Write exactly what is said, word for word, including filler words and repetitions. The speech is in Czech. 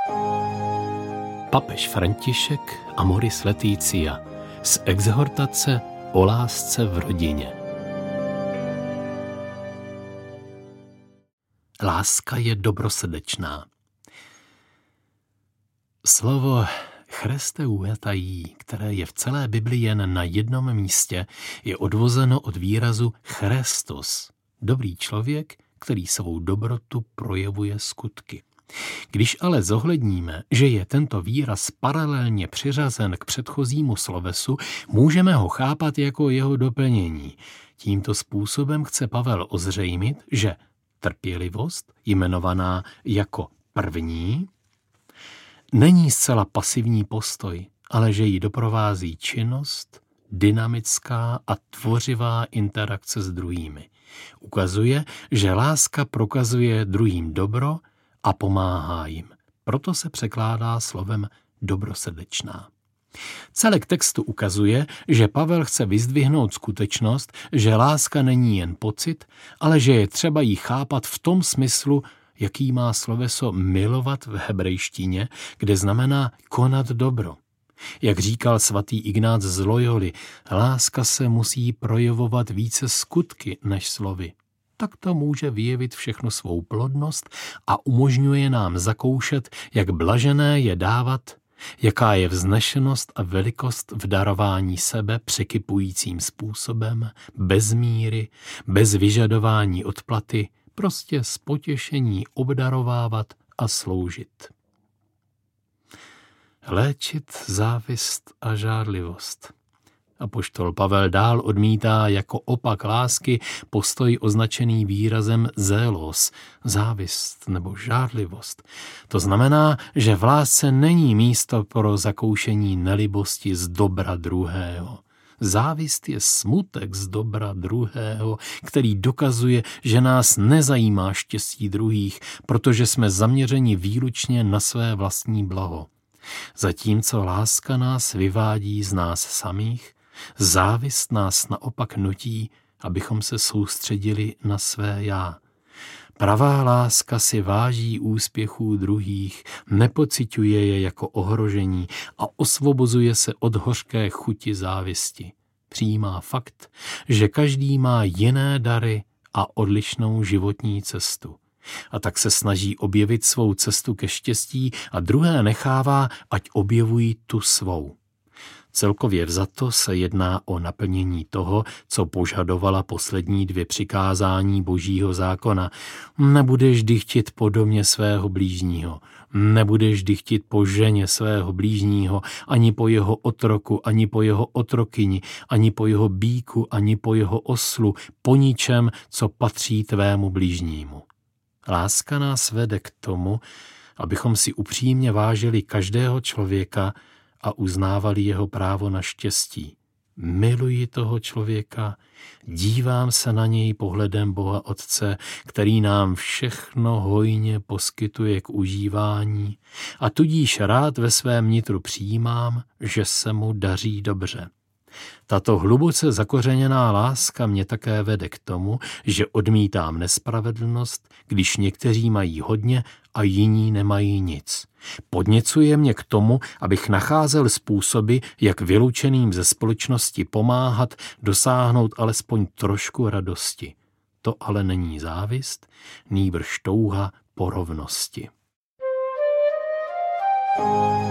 Papež František Amoris Laetitia z exhortace o lásce v rodině. Láska je dobrosrdečná. Slovo Christeuetaí, které je v celé Biblii jen na jednom místě, je odvozeno od výrazu Christus, dobrý člověk, který svou dobrotu projevuje skutky. Když ale zohledníme, že je tento výraz paralelně přiřazen k předchozímu slovesu, můžeme ho chápat jako jeho doplnění. Tímto způsobem chce Pavel ozřejmit, že trpělivost, jmenovaná jako první, není zcela pasivní postoj, ale že ji doprovází činnost, dynamická a tvořivá interakce s druhými. Ukazuje, že láska prokazuje druhým dobro a pomáhá jim. Proto se překládá slovem dobrosrdečná. Celek textu ukazuje, že Pavel chce vyzdvihnout skutečnost, že láska není jen pocit, ale že je třeba ji chápat v tom smyslu, jaký má sloveso milovat v hebrejštině, kde znamená konat dobro. Jak říkal svatý Ignác z Loyoli, láska se musí projevovat více skutky než slovy. Tak to může vyjevit všechnu svou plodnost a umožňuje nám zakoušet, jak blažené je dávat, jaká je vznešenost a velikost v darování sebe překypujícím způsobem, bez míry, bez vyžadování odplaty, prostě z potěšení obdarovávat a sloužit. Léčit závist a žárlivost. Apoštol Pavel dál odmítá jako opak lásky postoj označený výrazem zélos, závist nebo žárlivost. To znamená, že v lásce není místo pro zakoušení nelibosti z dobra druhého. Závist je smutek z dobra druhého, který dokazuje, že nás nezajímá štěstí druhých, protože jsme zaměřeni výlučně na své vlastní blaho. Zatímco láska nás vyvádí z nás samých, závist nás naopak nutí, abychom se soustředili na své já. Pravá láska si váží úspěchů druhých, nepociťuje je jako ohrožení a osvobozuje se od hořké chuti závisti. Přijímá fakt, že každý má jiné dary a odlišnou životní cestu. A tak se snaží objevit svou cestu ke štěstí a druhé nechává, ať objevují tu svou. Celkově vzato se jedná o naplnění toho, co požadovala poslední dvě přikázání Božího zákona. Nebudeš dychtit po domě svého blížního, nebudeš dychtit po ženě svého blížního, ani po jeho otroku, ani po jeho otrokyni, ani po jeho býku, ani po jeho oslu, po ničem, co patří tvému blížnímu. Láska nás vede k tomu, abychom si upřímně vážili každého člověka a uznávali jeho právo na štěstí. Miluji toho člověka, dívám se na něj pohledem Boha Otce, který nám všechno hojně poskytuje k užívání a tudíž rád ve svém nitru přijímám, že se mu daří dobře. Tato hluboce zakořeněná láska mě také vede k tomu, že odmítám nespravedlnost, když někteří mají hodně a jiní nemají nic. Podněcuje mě k tomu, abych nacházel způsoby, jak vyloučeným ze společnosti pomáhat dosáhnout alespoň trošku radosti. To ale není závist, nýbrž touha po rovnosti.